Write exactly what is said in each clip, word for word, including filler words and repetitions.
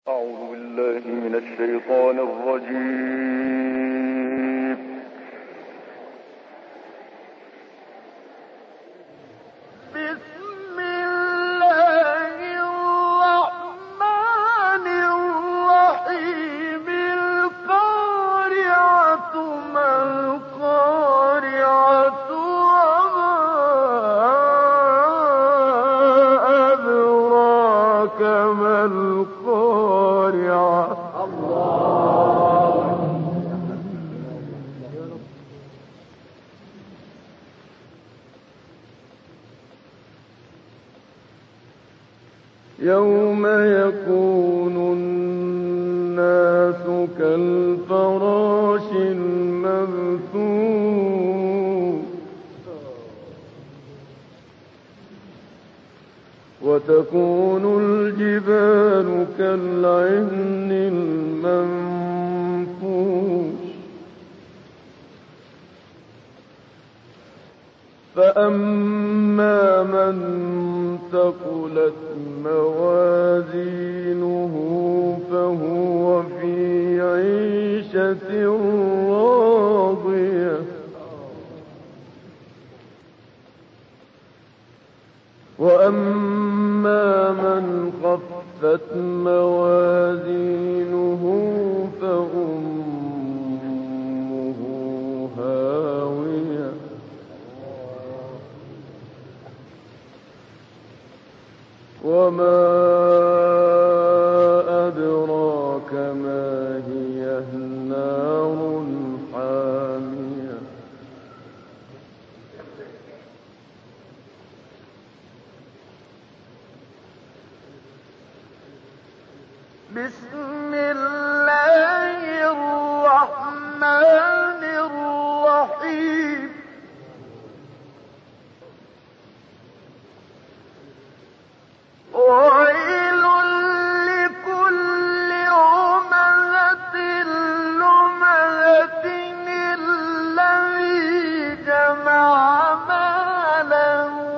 أعوذ بالله من الشيطان الرجيم. بسم الله الرحمن الرحيم. القارعة ما القارعة وما أدراك ما القارعة. يوم يكون الناس كالفراش المبثوث وتكون الجبال كالعهن المنفوش فأما من ثقلت موازينه فهو في عيشة راضية وأما من خفت موازينه فأمه هاوية وما أدراك ما هي نار حامية. بسم الله الرحمن الرحيم. ويل لكل همزة لمزة الذي جمع مالا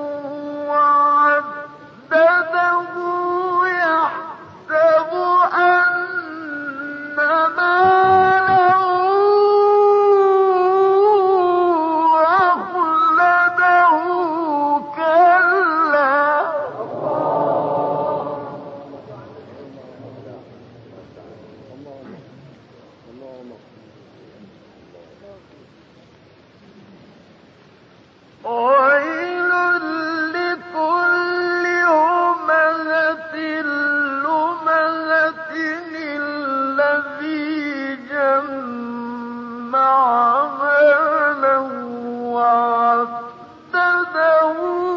وعدده يحسب أن ماله أخلده كلا ويل لكل همزة لمزة الذي جمع مالا وعدده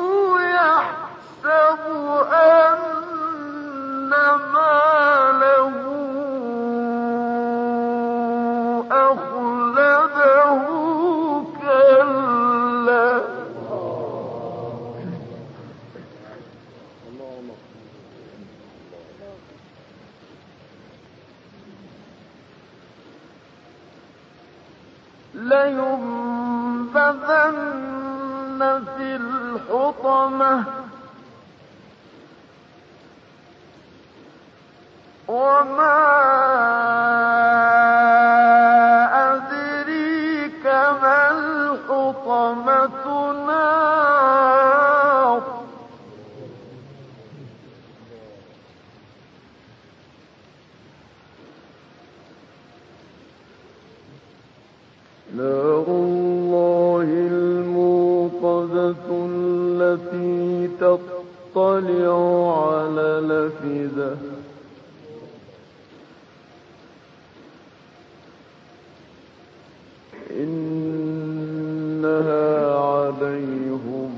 يحسب أن ماله أخلده كلا لينبذن في الحطمة وما أدريك ما الحطمة نار نار الله الموقدة التي تطلع على الأفئدة إنها عليهم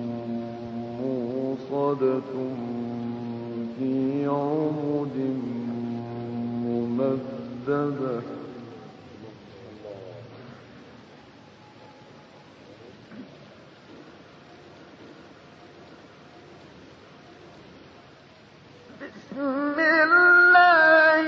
موصدة في عمد ممددة بسم الله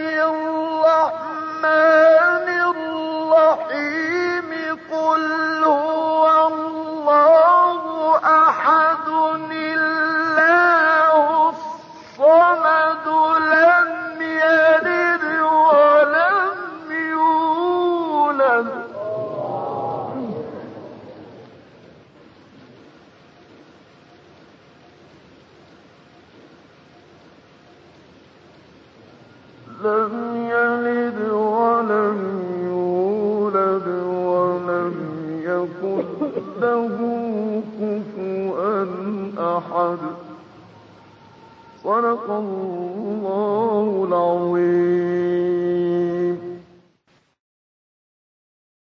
الرحمن الرحيم. قل هو الله أحد الله الصمد لم يلد لم يلد ولم يولد ولم يكن له كفوا أحد. صدق الله العظيم.